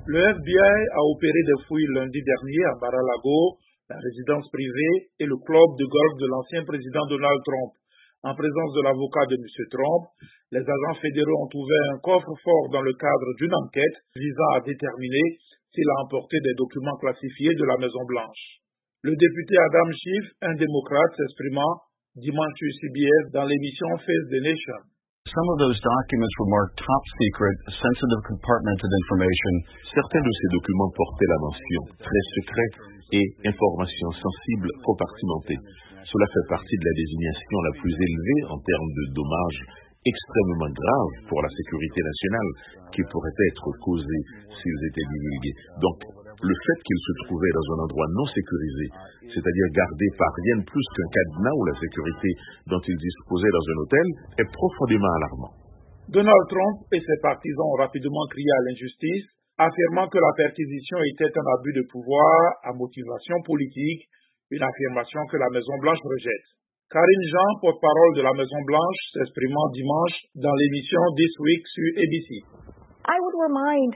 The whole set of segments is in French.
Le FBI a opéré des fouilles lundi dernier à Mar-a-Lago, la résidence privée et le club de golf de l'ancien président Donald Trump. En présence de l'avocat de M. Trump, les agents fédéraux ont ouvert un coffre-fort dans le cadre d'une enquête visant à déterminer s'il a emporté des documents classifiés de la Maison-Blanche. Le député Adam Schiff, un démocrate, s'exprimant dimanche sur CBS dans l'émission Face the Nation. Some of those documents were marked top secret, sensitive compartmented information. Certains de ces documents portaient la mention très secret et informations sensibles compartimentées. Cela fait partie de la désignation la plus élevée en termes de dommages extrêmement graves pour la sécurité nationale qui pourraient être causés s'ils étaient divulgués. Donc, le fait qu'ils se trouvaient dans un endroit non sécurisé, c'est-à-dire gardé par rien de plus qu'un cadenas ou la sécurité dont ils disposaient dans un hôtel, est profondément alarmant. Donald Trump et ses partisans ont rapidement crié à l'injustice, affirmant que la perquisition était un abus de pouvoir à motivation politique, une affirmation que la Maison-Blanche rejette. Karine Jean, porte-parole de la Maison-Blanche, s'exprimant dimanche dans l'émission This Week sur ABC. I would remind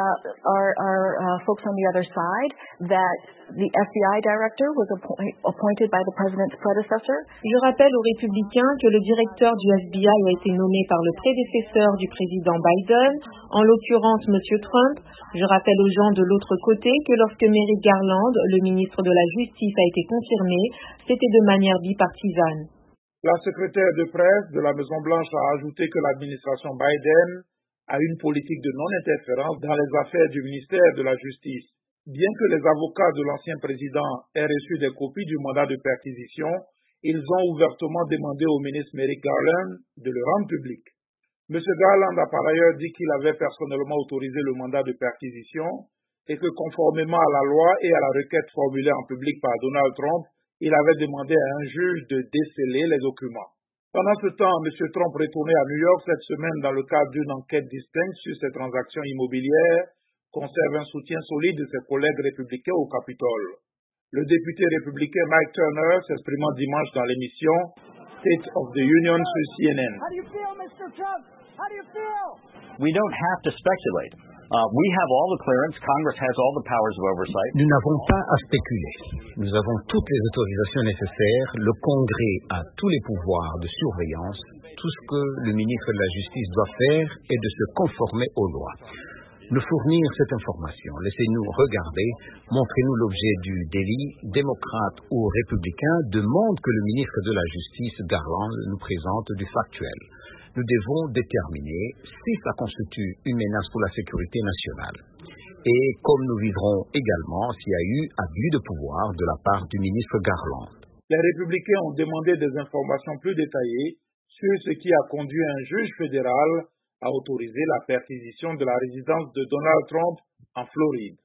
our folks on the other side that the FBI director was appointed by the president's predecessor. Je rappelle aux républicains que le directeur du FBI a été nommé par le prédécesseur du président Biden, en l'occurrence M. Trump. Je rappelle aux gens de l'autre côté que lorsque Merrick Garland, le ministre de la Justice, a été confirmé, c'était de manière bipartisane. La secrétaire de presse de la Maison-Blanche a ajouté que l'administration Biden a une politique de non-interférence dans les affaires du ministère de la Justice. Bien que les avocats de l'ancien président aient reçu des copies du mandat de perquisition, ils ont ouvertement demandé au ministre Merrick Garland de le rendre public. M. Garland a par ailleurs dit qu'il avait personnellement autorisé le mandat de perquisition et que conformément à la loi et à la requête formulée en public par Donald Trump, il avait demandé à un juge de déceler les documents. Pendant ce temps, M. Trump retourné à New York cette semaine dans le cadre d'une enquête distincte sur ses transactions immobilières, conserve un soutien solide de ses collègues républicains au Capitole. Le député républicain Mike Turner s'exprimant dimanche dans l'émission State of the Union sur CNN. How do you feel, Mr. Trump? How do you feel? We don't have to speculate. We have all the clearance. Congress has all the powers of oversight. Nous n'avons pas à spéculer. Nous avons toutes les autorisations nécessaires. Le Congrès a tous les pouvoirs de surveillance. Tout ce que le ministre de la Justice doit faire est de se conformer aux lois. Nous fournir cette information. Laissez-nous regarder. Montrez-nous l'objet du délit. Démocrate ou républicain demande que le ministre de la Justice, Garland, nous présente du factuel. Nous devons déterminer si ça constitue une menace pour la sécurité nationale. Et comme nous vivrons également s'il y a eu abus de pouvoir de la part du ministre Garland. Les républicains ont demandé des informations plus détaillées sur ce qui a conduit un juge fédéral à autoriser la perquisition de la résidence de Donald Trump en Floride.